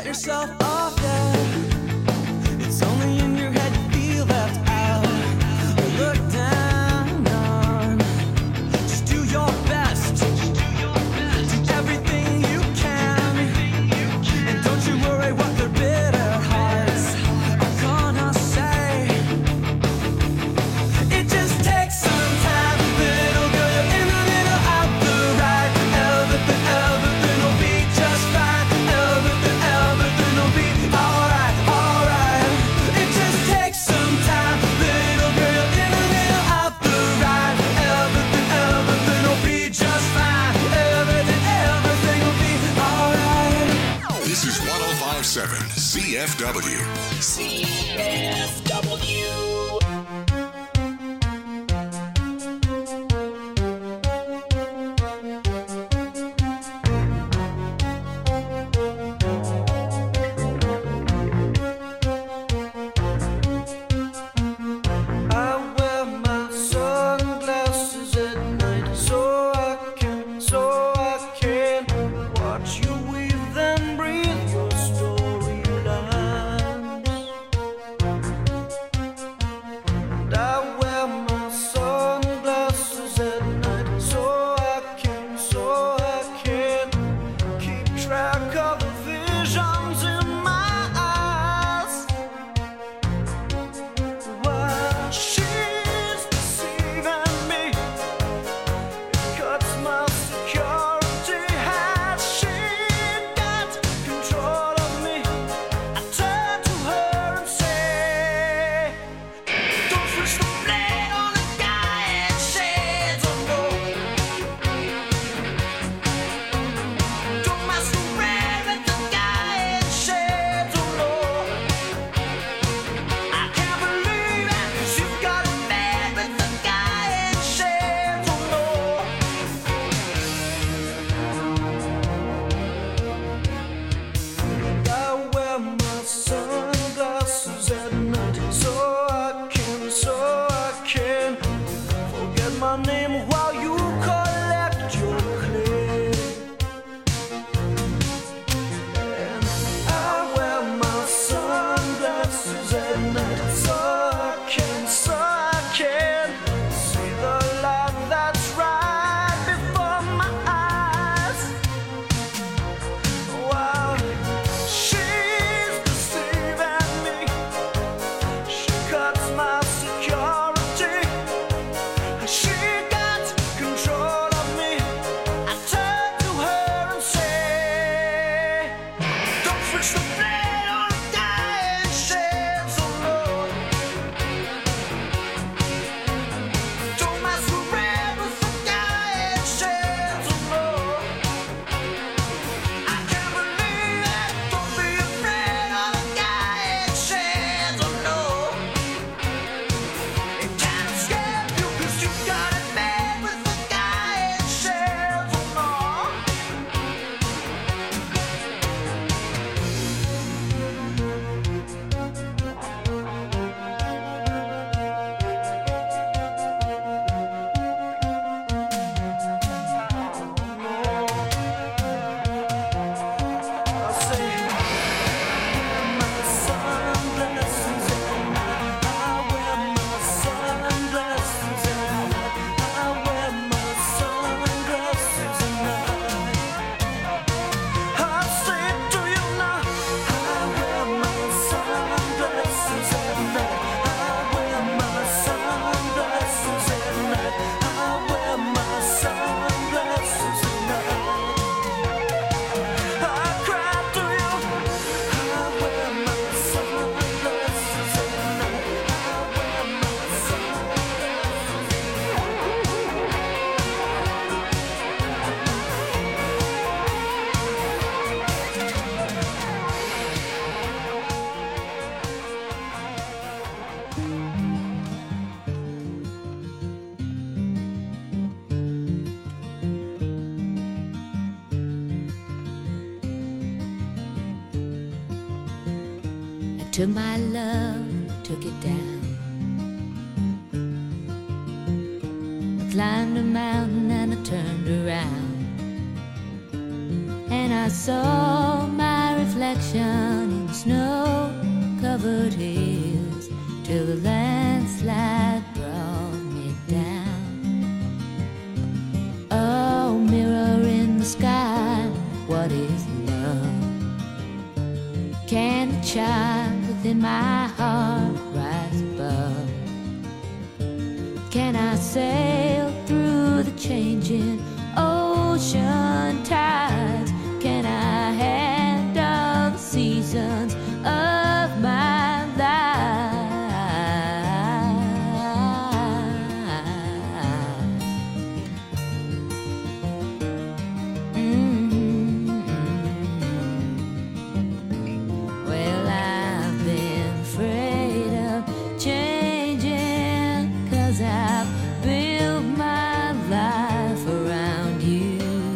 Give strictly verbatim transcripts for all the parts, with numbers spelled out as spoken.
yourself off, yeah. It's only in your head you feel left out or looked down on. Just do your best. Do everything you can. And don't you worry what their bitter hearts are gonna say. It just takes some time, little girl. You're in the middle of the ride. Everything, everything will be just fine. Everything, everything will be alright, alright. It just takes some time, little girl. You're in the middle of the ride. Everything, everything will be just fine. Everything, everything will be alright. This is one oh five point seven C F W. C F W. I wear my sunglasses at night so I can, so I can watch you weave and breathe your storylines. And I wear my sunglasses at night so I can, so I can keep track of the visions in my eyes. While she's deceiving me, it cuts my security. Has she got control of me? I turn to her and say, don't switch the blade on a guy in shades of gold. Don't masquerade with the guy in shades of gold. I can't believe it, 'cause you've got it bad with the guy in shades of gold. I wear my sunglasses at night so I can, so I can forget my name while you collect your clay. And I wear my sunglasses at night so I can, so I can see the light that's right before my eyes. While she's deceiving me, she cuts my security. She got control of me. I turn to her and say, don't switch the blade on a guy in shades of gold. Don't masquerade with the guy in shades of gold. I can't believe it. Don't be afraid of the guy in shades of gold. It can't escape you 'cause you got it bad with the guy in shades of gold. I say, my sunglasses at night. I wear my sunglasses at night. I wear my sunglasses at night. I say to you now, I wear my sunglasses at night. I wear my sunglasses at night. I wear my sunglasses at night. I cry to you. I wear my sunglasses at night. I wear my I took my love, took it down. I climbed a mountain and I turned around, and I saw my reflection reflection in the snow-covered hills till the landslide brought me down. Oh, mirror in the sky, what is love? Can the child within my heart rise above? Can I sail through the changing ocean tides? Can I handle the seasons of my life? Mm-hmm. Well, I've been afraid of changing, 'cause I've built my life around you.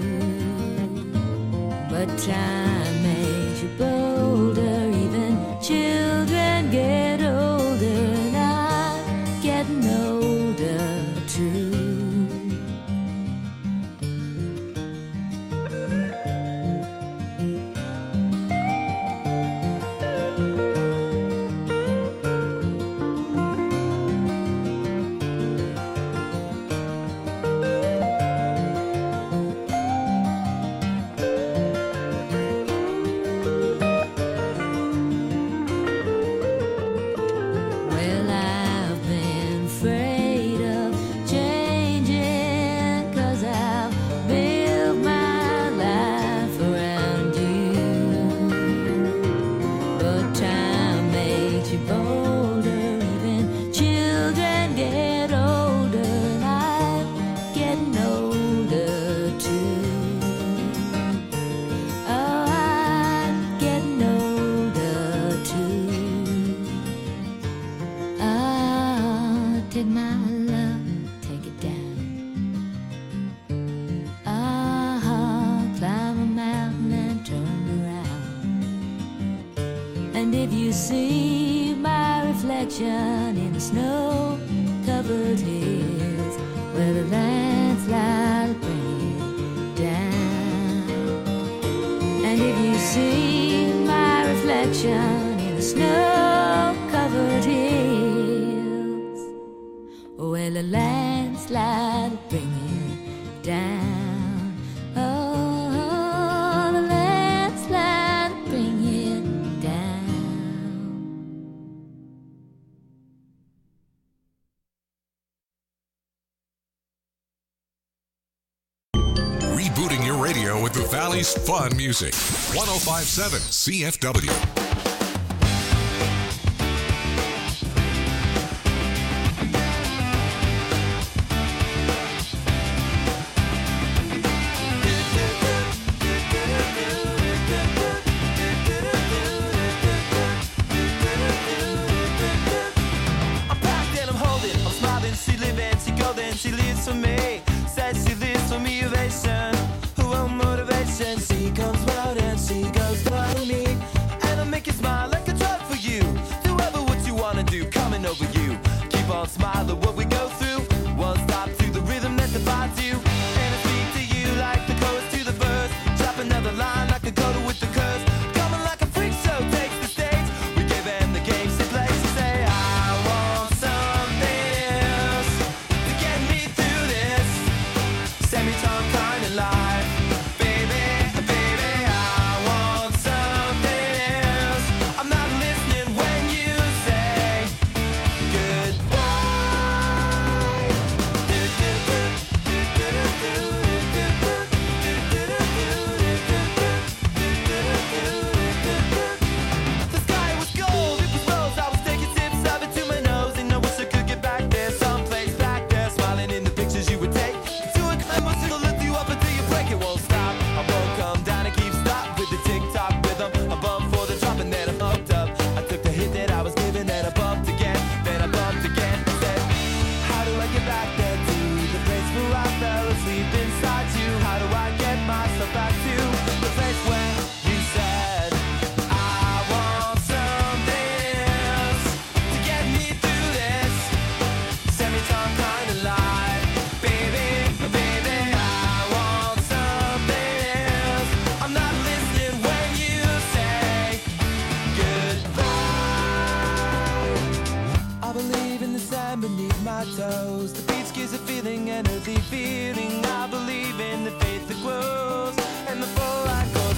But time makes you bolder, even children get older, and I'm getting older too. Well, I've been afraid of changing, 'cause I've built my life around you. But time makes you bolder, even children get older, and I'm getting older too. Oh, I'm getting older too. Ah, take my love, take it down. Ah, climb a mountain and turn around. And if you see my reflection in the snow-covered hills, where the landslide will bring you down. And if you see my reflection in the snow-covered hills, well, the landslide will bring you down. Oh, the landslide will bring you down. Rebooting your radio with the Valley's fun music. one oh five point seven C F W. I'm packed and I'm holding, I'm smiling, she living, she golden, she lives for me. Says she lives for me, ovation, who will motivation. She comes round and she goes by me, and I make you smile like a drug for you. Do ever what you wanna do, coming over you. Keep on smiling what we go through. One stop to the rhythm that divides you, and I speak to you like the chorus to the verse. Drop another line like a coda with the curse. Coming like a freak show takes the stage. We give them the game she plays. She say I want something else to get me through this semi-tongue kind of life. Baby, baby, I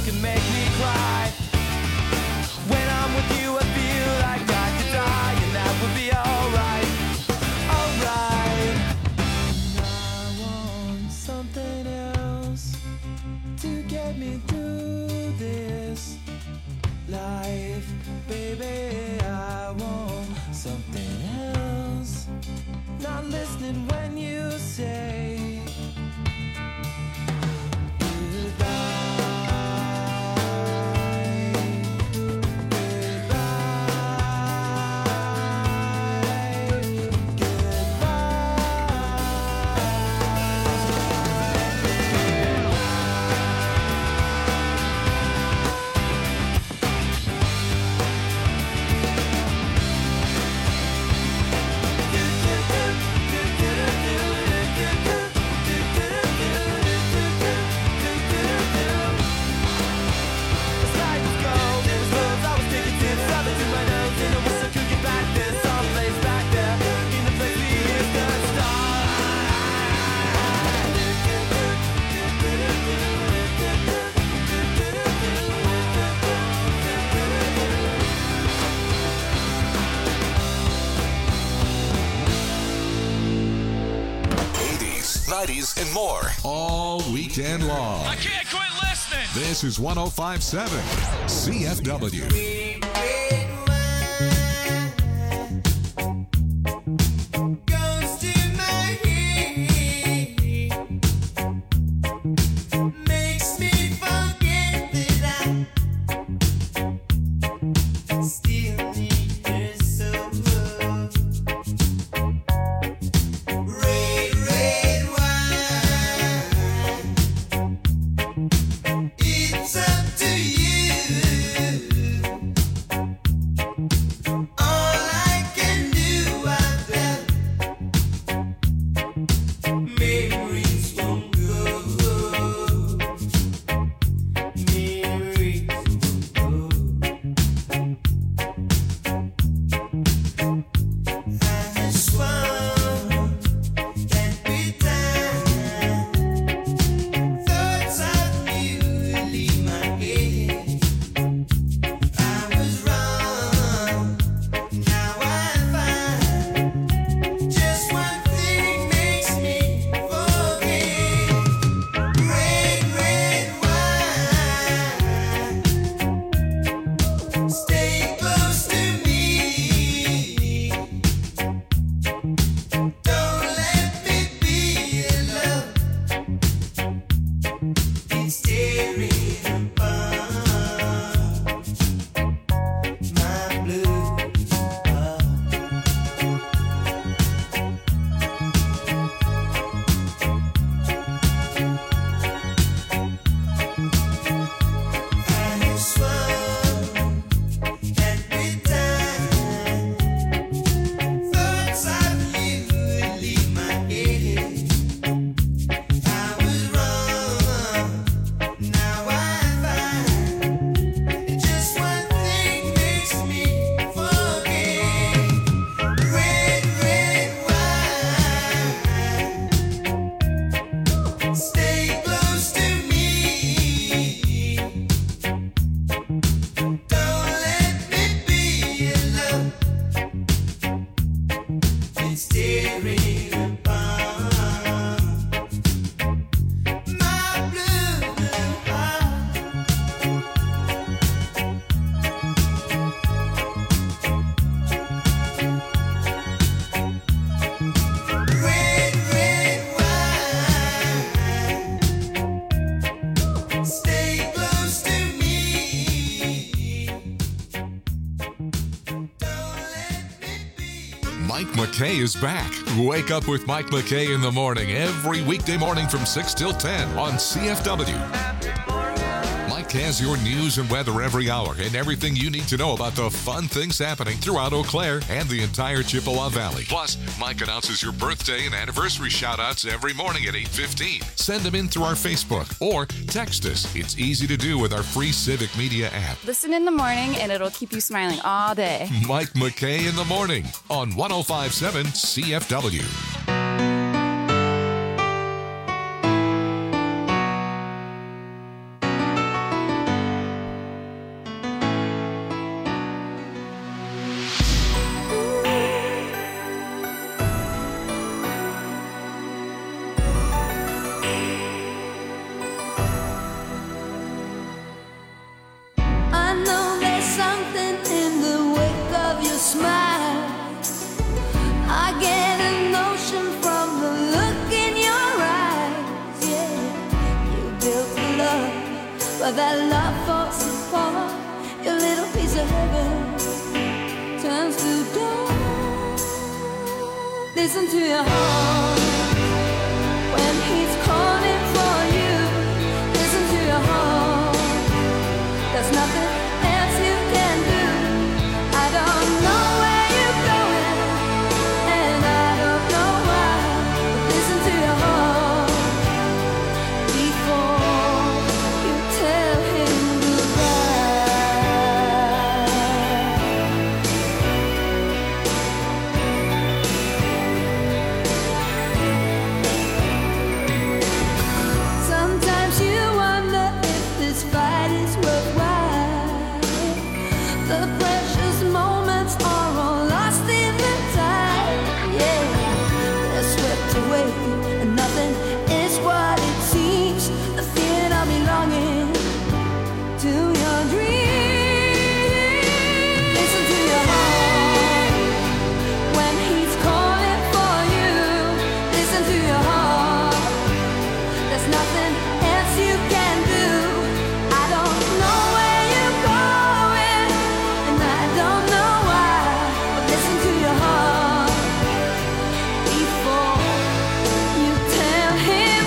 can make me cry. When I'm with you, I feel like I could die, and that would be alright. Alright. I want something else to get me through this life, baby. I want something else. Not listening when you say nineties, and more. All weekend long. I can't quit listening. This is one oh five point seven C F W. It's up to you. Mike McKay is back. Wake up with Mike McKay in the morning every weekday morning from six till ten on C F W. Mike has your news and weather every hour and everything you need to know about the fun things happening throughout Eau Claire and the entire Chippewa Valley. Plus, Mike announces your birthday and anniversary shout-outs every morning at eight fifteen. Send them in through our Facebook or text us. It's easy to do with our free Civic Media app. Listen in the morning and it'll keep you smiling all day. Mike McKay in the morning on one oh five point seven C F W. but that love falls apart. Your little piece of heaven turns to dawn. Listen to your heart when he's calling for you. Listen to your heart. There's nothing else you can do. I don't know where you're going, and I don't know why. But listen to your heart before you tell him goodbye. Sometimes you wonder if this fight is worthwhile. The precious moments are all lost in the tide. Yeah, they're swept away, and nothing is what it seems. The feeling of belonging to your dreams. Listen to your heart when he's calling for you. Listen to your heart. There's nothing else you can do. I don't know where you're going, and I don't know why. But listen to your heart before you tell him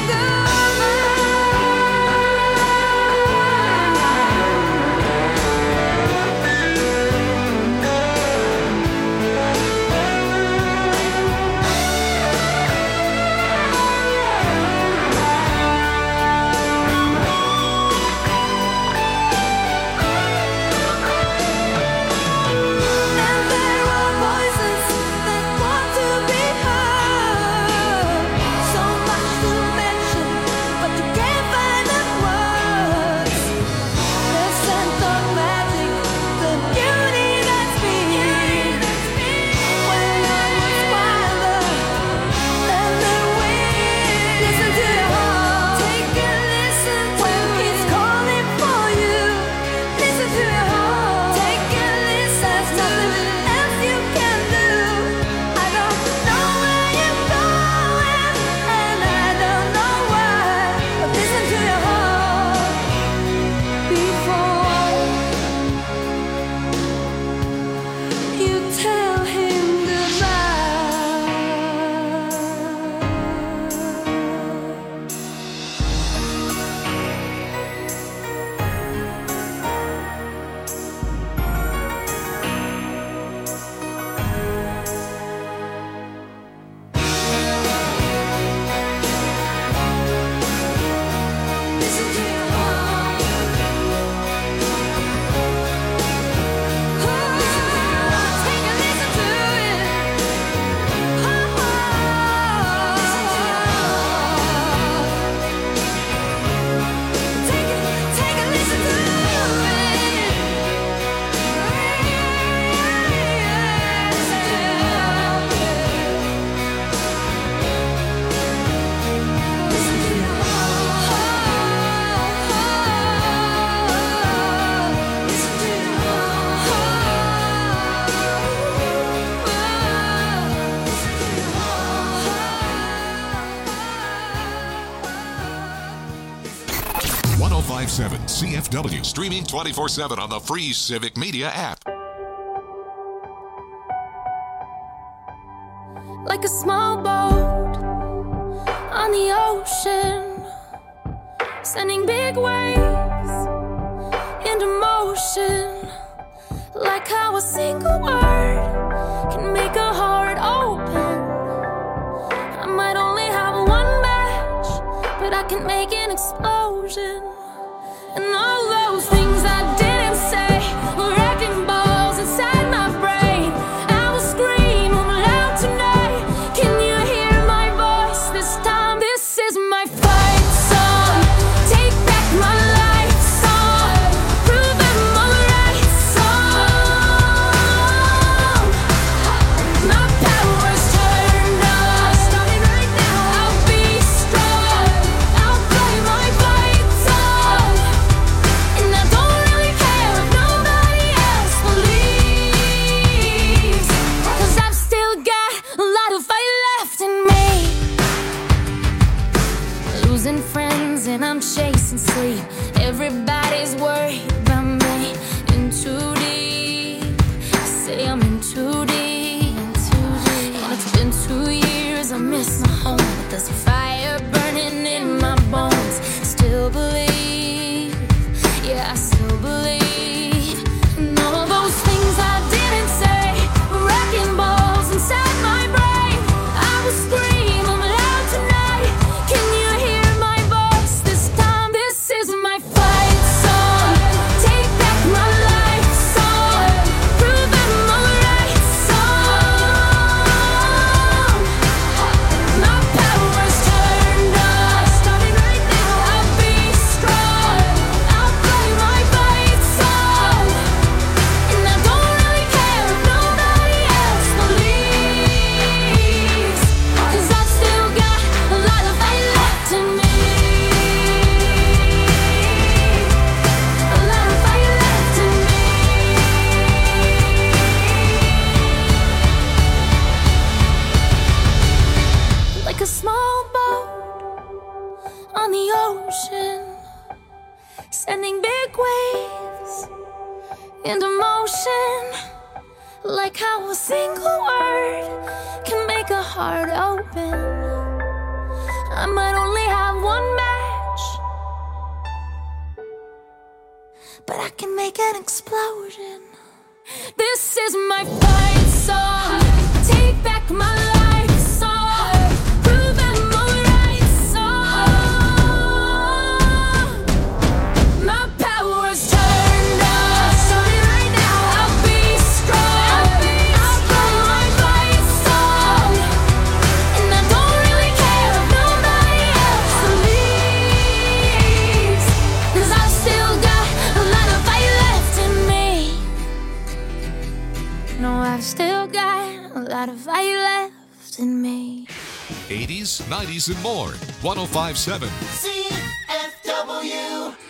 And there are voices that want to be heard. So much to mention, but you can't find the words. The scent of magic, the beauty that's been. When I was wilder than the wind. Listen to your heart. Take a listen when he's calling for you. Listen to your heart. Take a listen. There's nothing else you can do. I don't know where you're going, and I don't know why. But listen to your heart before you tell him goodbye. Listen to your heart. Take a listen to it. Take a, take a listen to one oh five point seven C F W, streaming twenty-four seven on the free Civic Media app. Like a small boat on the ocean, sending big waves into motion. Like how a single word can make a heart open. I might only have one match, but I can make an explosion. And all those things I didn't say were wrecking balls inside my brain. I will scream loud tonight. Can you hear my voice this time? This is my fight song. Take back my life song. Prove I'm alright song. There's a fire burning in my bones. Still believe, yeah, I still believe. And all those things I didn't say were wrecking balls inside my brain. I will scream, I'm loud tonight. Can you hear my voice this time? This is my fight song. Take back my life song. Prove I'm alright song. My power's turned on. Starting right now, I'll be strong. I'll play my fight song. And I don't really care if nobody else believes. 'Cause I've still got a lot of fight left in me. A lot of fight left in me. Like a small boat on the ocean, sending big waves into motion. Like how a single word can make a heart open. I might only have one match, but I can make an explosion. This is my fight song. Take back my life song. Prove I'm alright song. My power's turned on. Starting right now, I'll be strong. I'll play my fight song. And I don't really care if nobody else believes. 'Cause I've still got a lot of fight left in me. No, I've still got a lot of fight left in me. eighties, nineties, and more. one oh five point seven. C F W.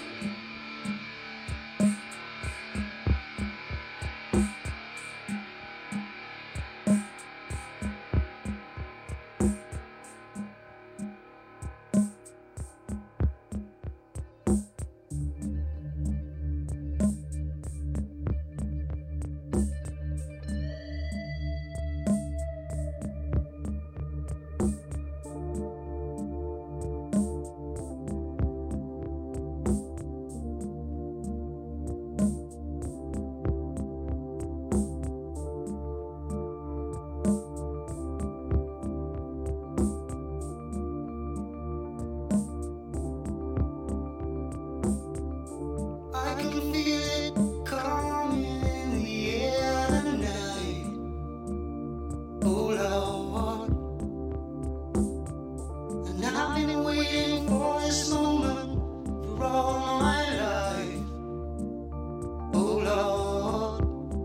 I can feel it coming in the air tonight. Oh Lord, and I've been waiting for this moment for all my life. Oh Lord,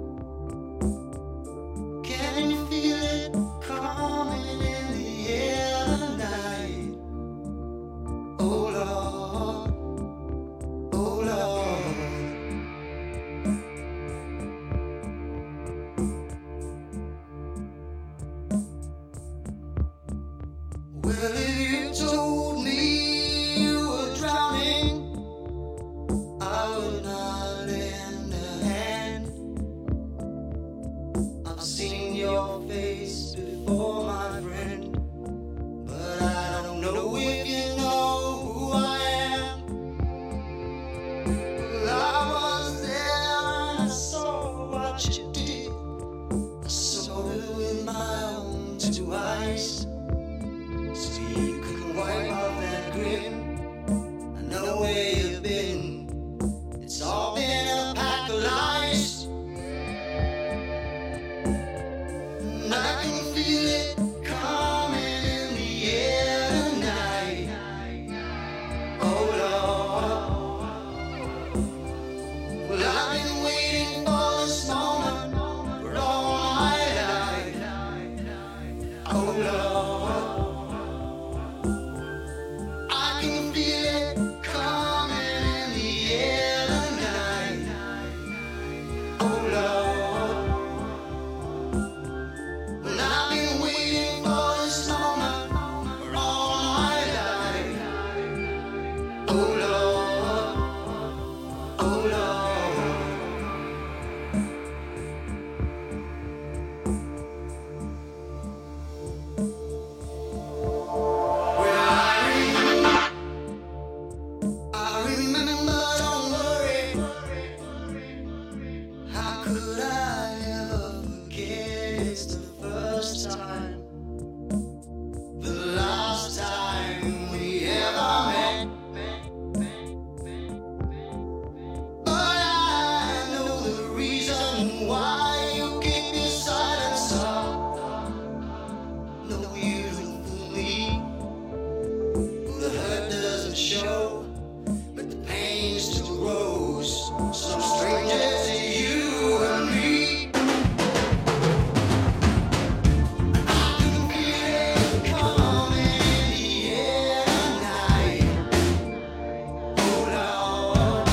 can you feel it coming in the air tonight? Oh Lord. Oh Lord, well, if you told me you were drowning, I would not lend a hand. I've seen your face before, my friend, but I don't know if you know who I am. Well, I was there and I saw what you did. I saw it with my own two eyes. So you can wipe off that grin. I know where you've been. It's all been a pack of lies. And I can feel it coming in the air tonight. Oh Lord. Well, I've been waiting for this moment for all my life. Oh Lord, I can feel it coming in the air tonight. Oh Lord, well, I've been waiting for this moment for all my life. Oh Lord, oh Lord. could I ever forget? It's the first time, the last time we ever met. But I know the reason why you keep your silence up. No, you don't fool me. The hurt doesn't show, but the pain still grows. Some strangers to you and me. I can feel it coming in the air tonight. Oh Lord,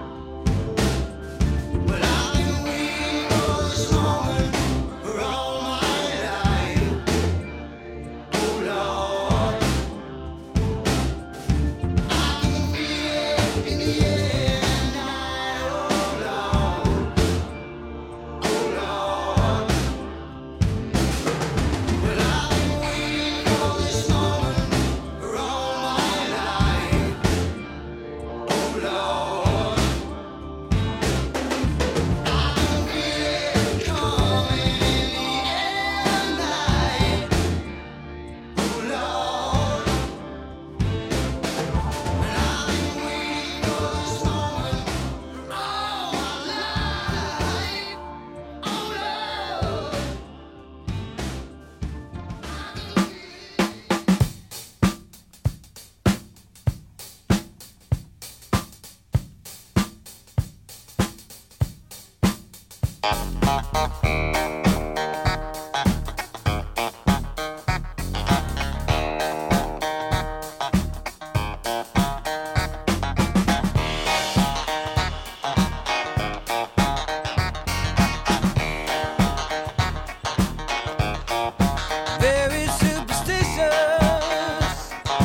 but I've been waiting for this moment for all my life. Oh Lord, I can feel it in the air tonight. Oh Lord, oh Lord, but I've been waiting for this moment for all my life. Oh Lord, I can feel it coming in the air tonight. Oh Lord, but I've been waiting for this moment for all my life. Oh Lord. Very superstitious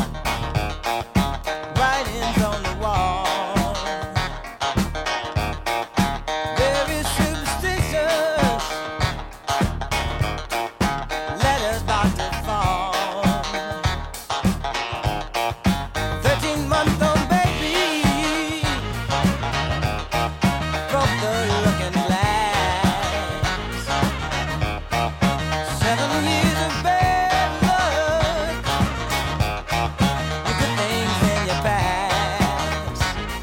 writings on the wall. Very superstitious letters about to fall. Thirteen-month-old baby broke the looking glass. Seven years of bad luck, the good things in your past.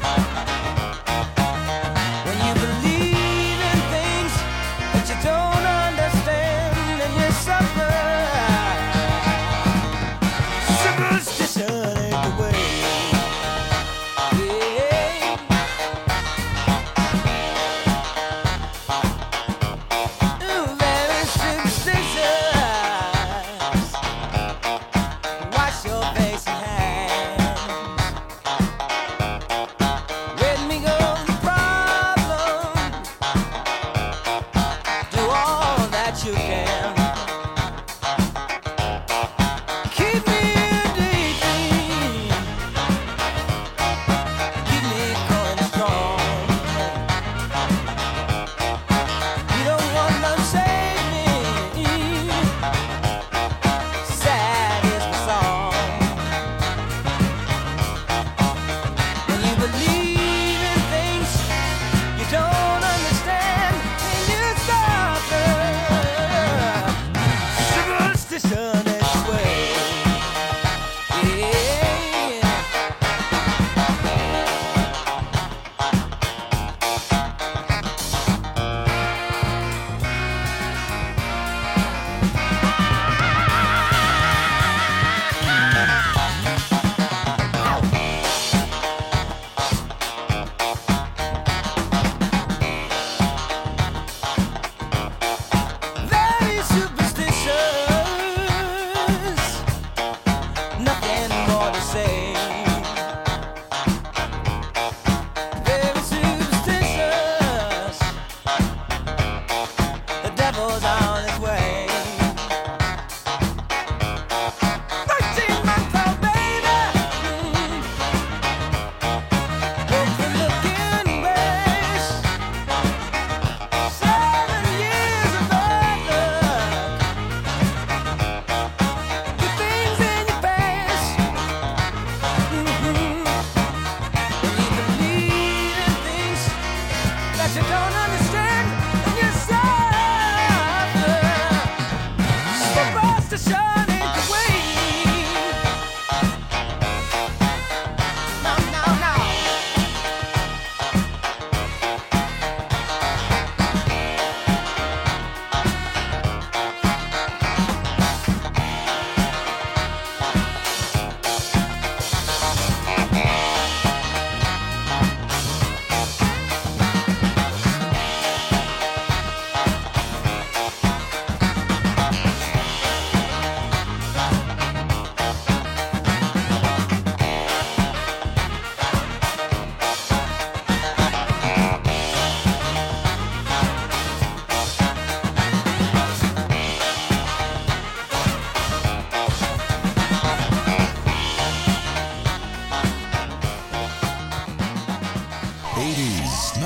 When you believe in things that you don't understand and you suffer, superstition ain't the way. Yeah. Ooh, very superstitious. Wash your face and hands. Let me go the problem. Do all that you can. Keep me in daydream. Keep me going strong. You don't want to save me. Sad is the song. When you believe in things you don't understand and you suffer, superstition is the way. Yeah. Very superstitious, nothing more to say. Very superstitious, the devil's on his way. Thirteen-month-old baby, broke the looking glass. Seven years of bad luck, the things in your past. Mhm. When you believe in things that you don't understand, and you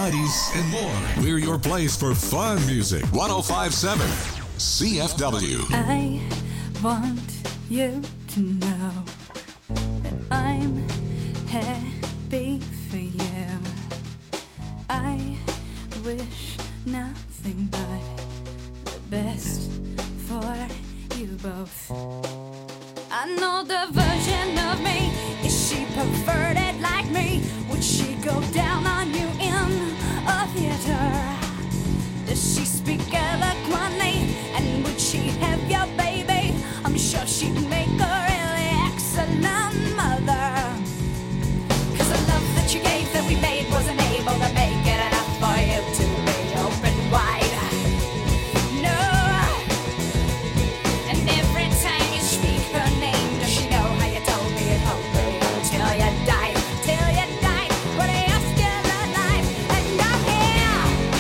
nineties, and more. We're your place for fun music. one oh five point seven C F W. I want you to know that I'm happy for you. I wish nothing but the best for you both. I know the version of me. Is she perverted like me? Would she go down on you in a theater? Does she speak eloquently? And would she have your baby? I'm sure she'd make a really excellent mother. Cause the love that you gave that we made wasn't able to make it enough for you to be open wide. No. And every time you speak her name, does she know how you told me it hoped for you till you died, till you died, but you're still alive, and I'm here.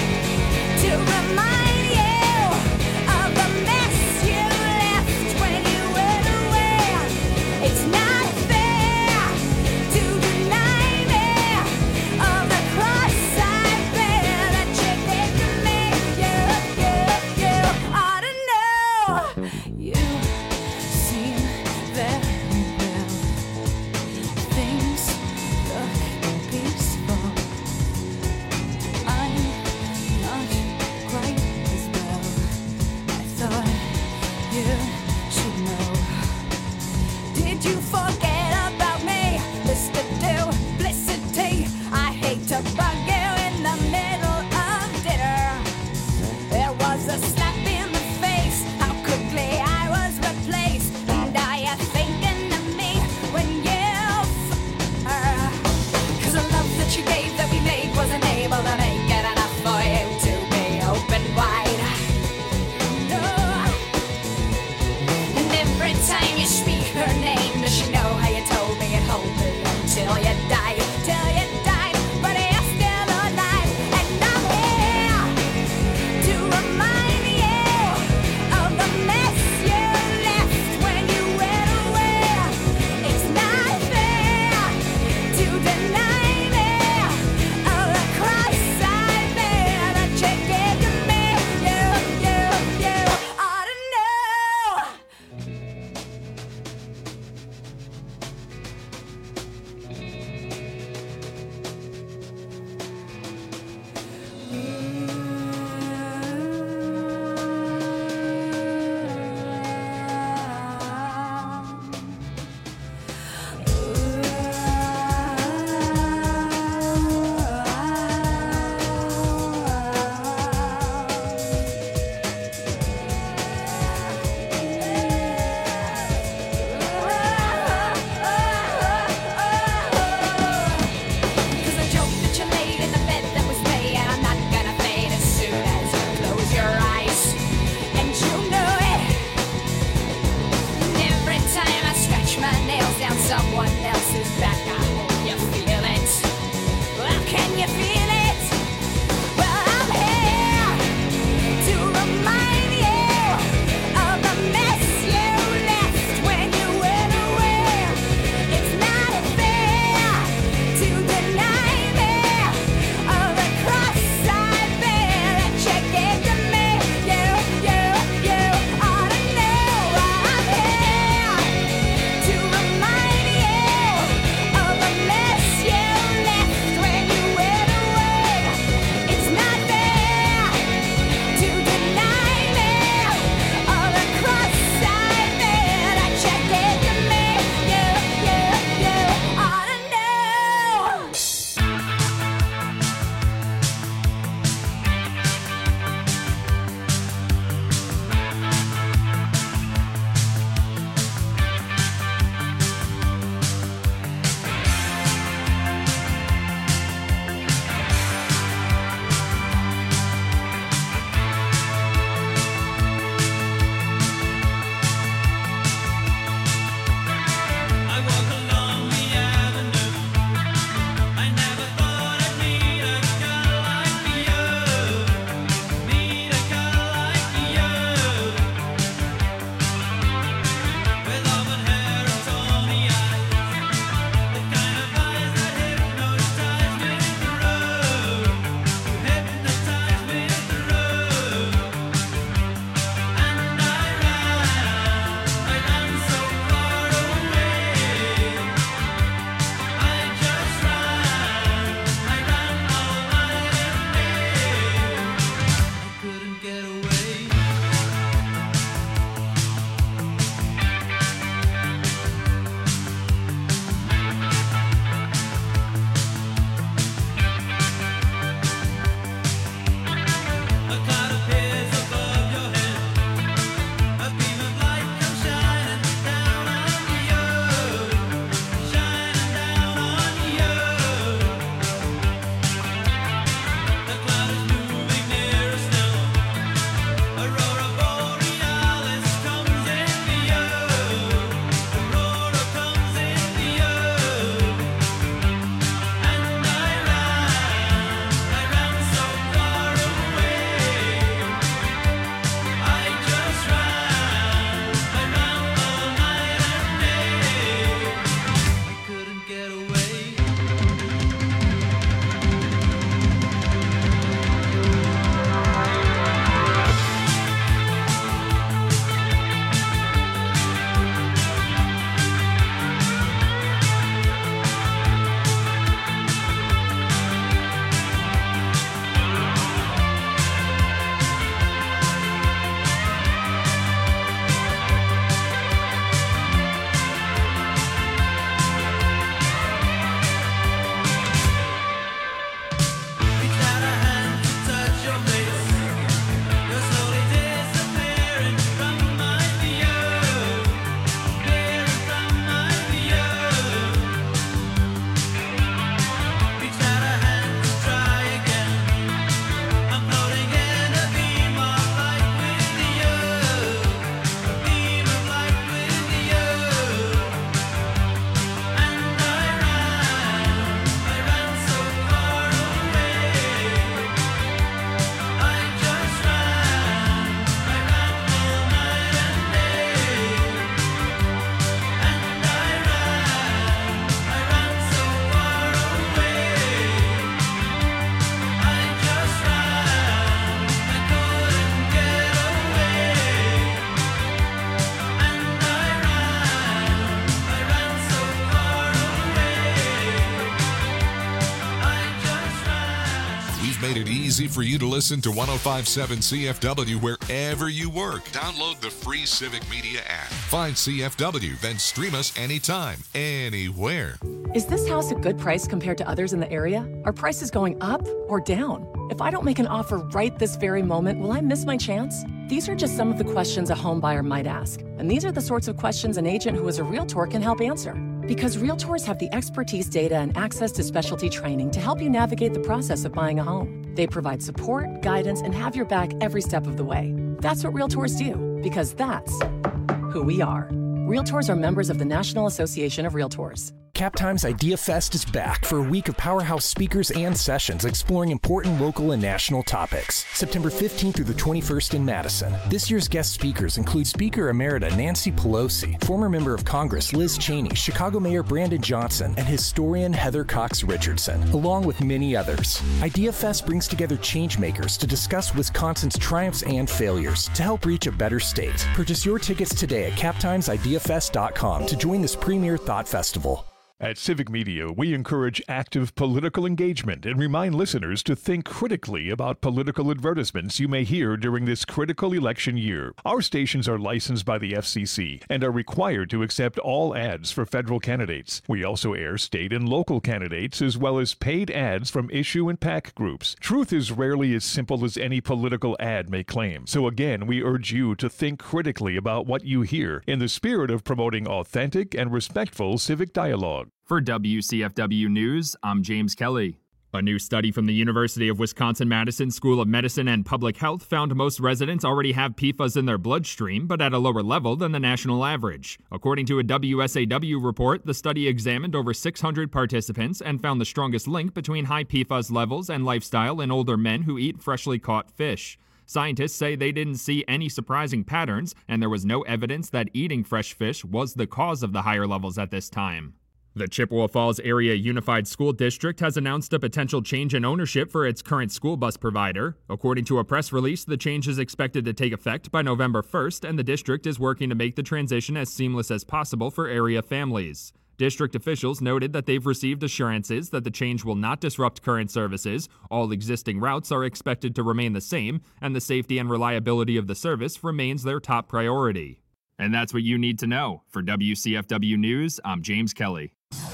We've made it easy for you to listen to one oh five point seven C F W wherever you work. Download the free Civic Media app. Find C F W, then stream us anytime, anywhere. Is this house a good price compared to others in the area? Are prices going up or down? If I don't make an offer right this very moment, will I miss my chance? These are just some of the questions a home buyer might ask. And these are the sorts of questions an agent who is a realtor can help answer. Because realtors have the expertise, data, and access to specialty training to help you navigate the process of buying a home. They provide support, guidance, and have your back every step of the way. That's what realtors do, because that's who we are. Realtors are members of the National Association of Realtors. Captime's Idea Fest is back for a week of powerhouse speakers and sessions exploring important local and national topics. September fifteenth through the twenty-first in Madison. This year's guest speakers include Speaker Emerita Nancy Pelosi, former member of Congress Liz Cheney, Chicago Mayor Brandon Johnson, and historian Heather Cox Richardson, along with many others. Idea Fest brings together changemakers to discuss Wisconsin's triumphs and failures to help reach a better state. Purchase your tickets today at captimes idea fest dot com to join this premier thought festival. At Civic Media, we encourage active political engagement and remind listeners to think critically about political advertisements you may hear during this critical election year. Our stations are licensed by the F C C and are required to accept all ads for federal candidates. We also air state and local candidates as well as paid ads from issue and PAC groups. Truth is rarely as simple as any political ad may claim. So again, we urge you to think critically about what you hear in the spirit of promoting authentic and respectful civic dialogue. For W C F W News, I'm James Kelly. A new study from the University of Wisconsin-Madison School of Medicine and Public Health found most residents already have P F A S in their bloodstream, but at a lower level than the national average. According to a W S A W report, the study examined over six hundred participants and found the strongest link between high P F A S levels and lifestyle in older men who eat freshly caught fish. Scientists say they didn't see any surprising patterns, and there was no evidence that eating fresh fish was the cause of the higher levels at this time. The Chippewa Falls Area Unified School District has announced a potential change in ownership for its current school bus provider. According to a press release, the change is expected to take effect by November first, and the district is working to make the transition as seamless as possible for area families. District officials noted that they've received assurances that the change will not disrupt current services, all existing routes are expected to remain the same, and the safety and reliability of the service remains their top priority. And that's what you need to know. For W C F W News, I'm James Kelly.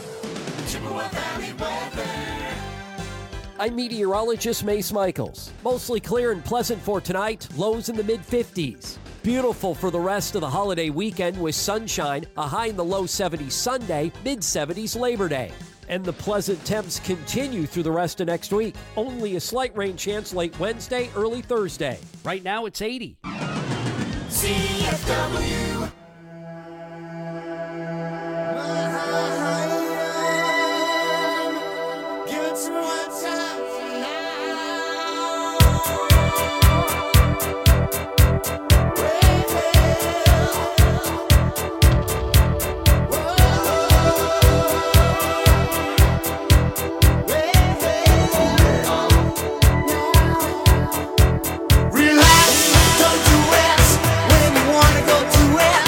I'm meteorologist Mace Michaels. Mostly clear and pleasant for tonight, lows in the mid fifties. Beautiful for the rest of the holiday weekend with sunshine, a high in the low seventies Sunday, mid seventies Labor Day. And the pleasant temps continue through the rest of next week. Only a slight rain chance late Wednesday, early Thursday. Right now it's eighty. C F W. Relax, don't do it when you wanna go to it.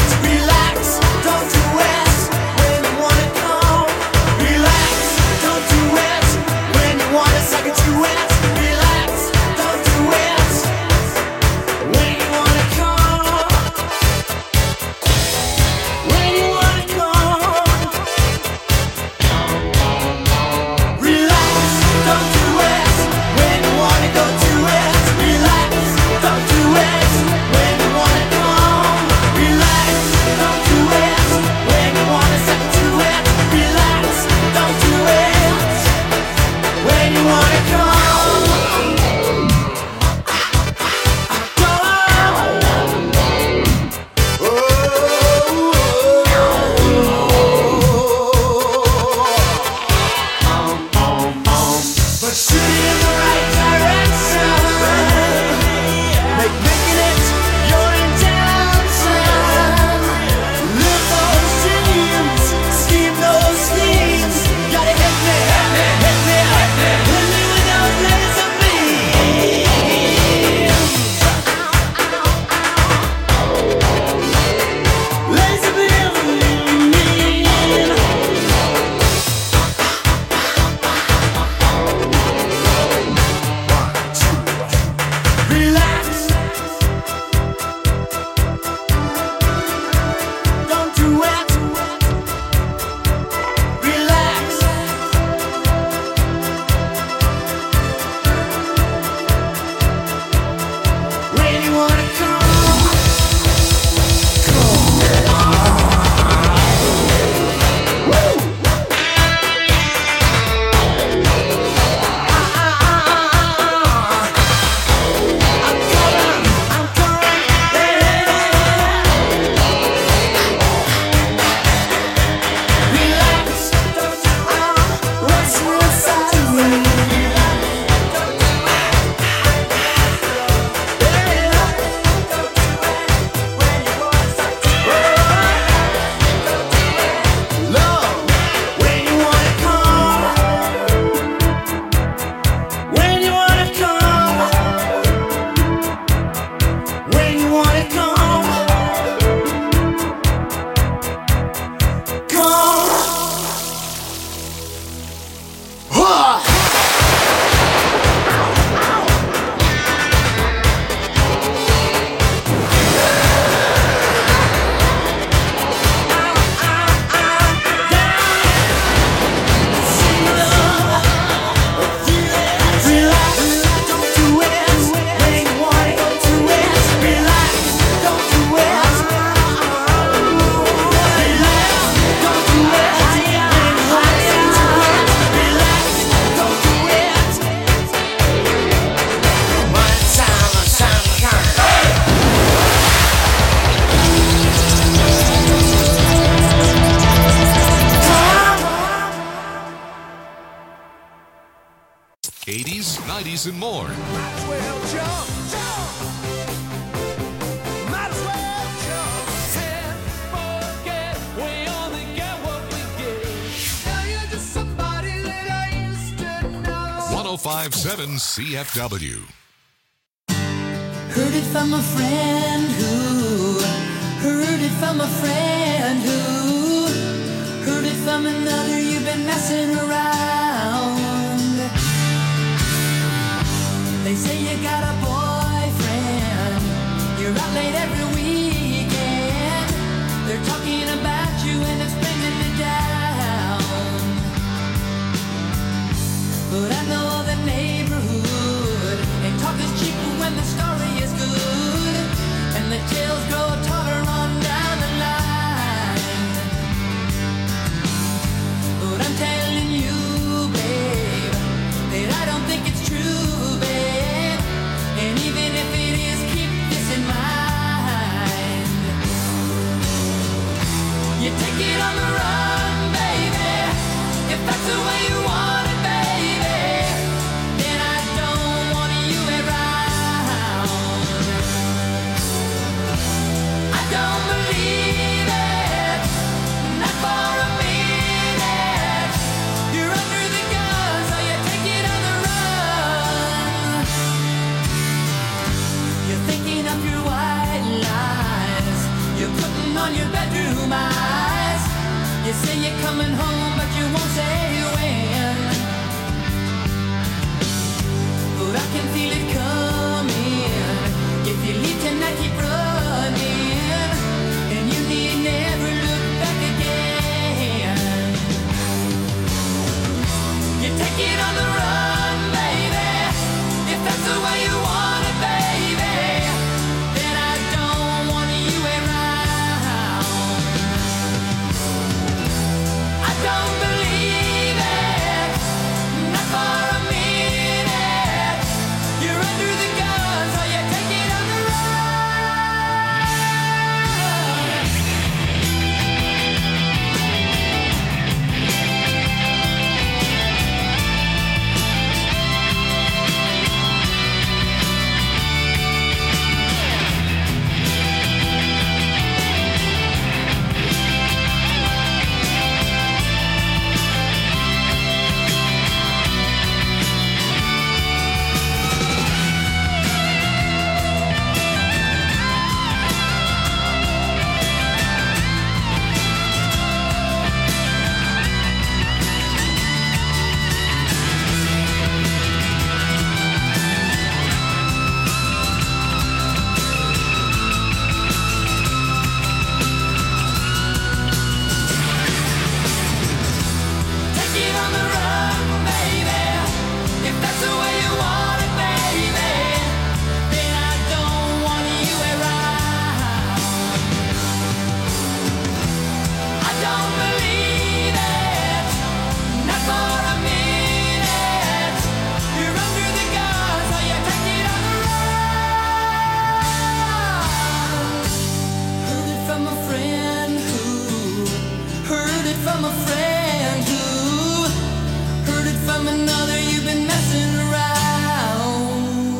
sports, and more. Might as well jump, jump. Might as well jump. Can't forget, we only get what we get. Now you're just somebody that I used to know. one oh five point seven C F W. Heard it from a friend who heard it from a friend who heard it from another. You've been messing around. They say you got a boyfriend. You're out late every weekend. They're talking about you and it's bringing me down. But I know the neighborhood and talk is cheap when the story is good, and the tales grow taller on down the line. But I'm telling you, babe, that I don't think it's true, babe. And even if it is, keep this in mind. You take it on the run, baby, if that's the way you want it, baby. Then I don't want you around. I don't believe it, not for a minute. You're under the gun, so you take it on the run. You're thinking of your white lies. You're putting on your bedroom eyes. You say you're coming home, but you won't say when. But I can feel it coming. If you leave tonight, keep running, and you need never look back again. You take it on the run, baby, if that's the way you want it, baby. Then I don't want you around. I don't believe it, not for a minute. You're under the gun, so you take it on the run. Take it on the run, baby, if that's the way you want it, baby. Then I don't want you around. I don't believe it, not for a minute. You're under the gun, so you take it on the run. Heard it from a friend who heard it from a friend who heard it from another. You've been messing around.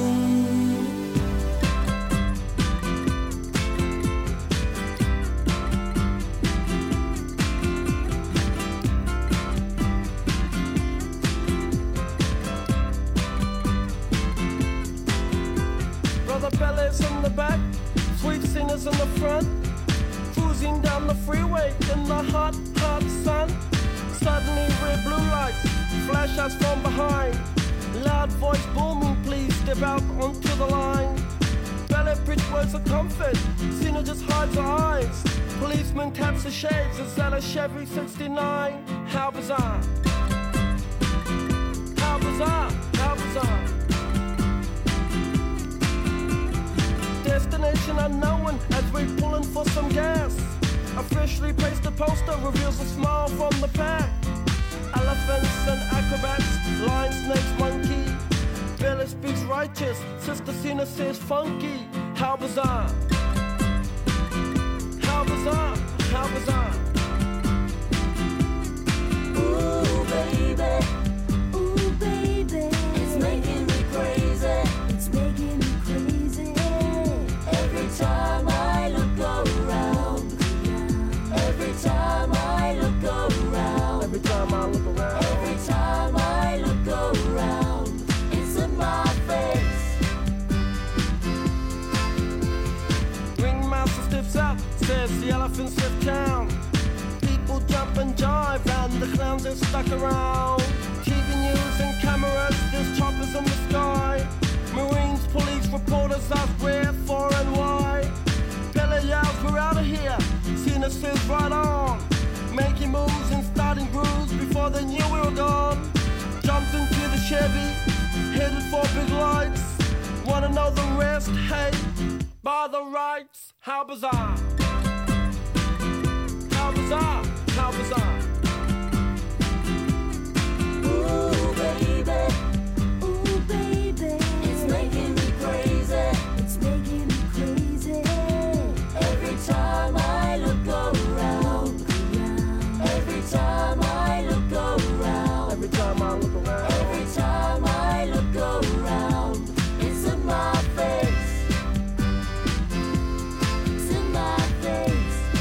Brother Bellas in the back, sweet singers in the front, cruising down the freeway in the hot, hot sun. Suddenly red blue lights flash us from behind. Loud voice booming, please step out onto the line. Ballet bridge words of comfort, Cena just hides her eyes. Policeman taps the shades, is that a Chevy sixty-nine? How bizarre, how bizarre, how bizarre. Destination unknown as we're pulling for some gas. Officially placed a poster reveals a smile from the pack. Elephants and acrobats, lion, snakes, monkey. Billy speaks righteous, Sister Cena says funky. How bizarre, how bizarre, how bizarre. Ooh, baby, ooh, baby, it's making me crazy. says the elephants left town. People jump and jive and the clowns are stuck around. T V news and cameras, there's choppers in the sky. Marines, police, reporters ask where, for and why. Billy yells, we're out of here. Cena says right on. Making moves and starting grooves before they knew we were gone. Jumped into the Chevy, headed for big lights. Wanna know the rest? Hey, by the rights, how bizarre. How bizarre, how bizarre. Ooh, baby, ooh, baby, it's making me crazy, it's making me crazy. Every time I look around, every time I look around, every time I look around, every time I look around, it's in my face, it's in my face.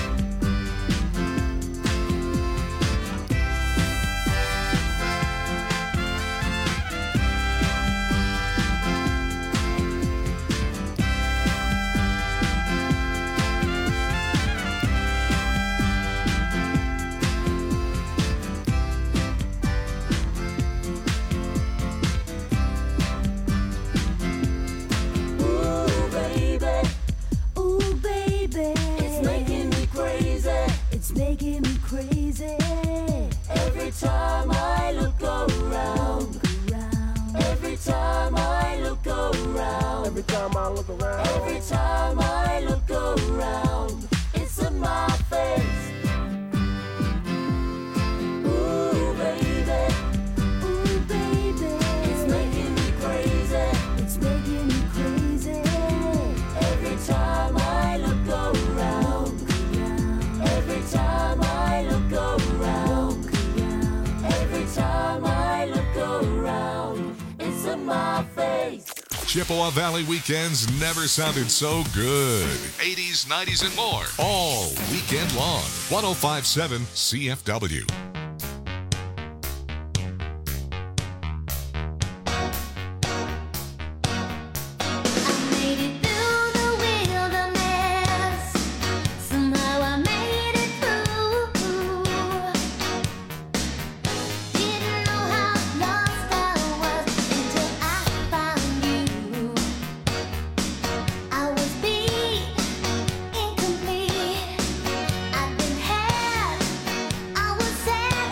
Ooh, baby, ooh, baby, it's making me crazy, it's making me crazy. Every time I look around, every time I look around, every time I look around, every time I look around, it's in my face. Ooh, baby, ooh, baby, it's making me crazy, it's making me crazy. Every time I look around, every time I look around, every time I look around, it's in my face. Chippewa Valley weekends never sounded so good. eighties, nineties, and more. All weekend long. one oh five point seven C F W. Somehow I made it through. Didn't know how lost I was until I found you. I was beat, incomplete. I've been had, I was sad.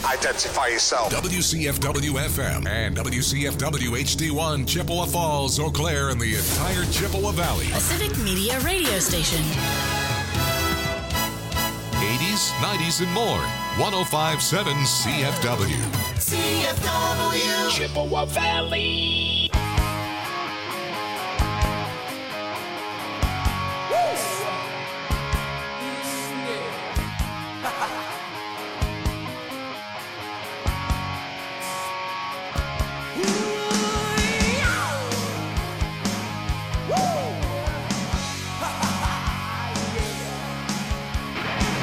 identify yourself. W C F W F M and W C F W H D one, Chippewa Falls, Eau Claire, and the entire Chippewa Valley. A Civic Media radio station. eighties, nineties, and more. one oh five point seven C F W. C F W. Chippewa Valley.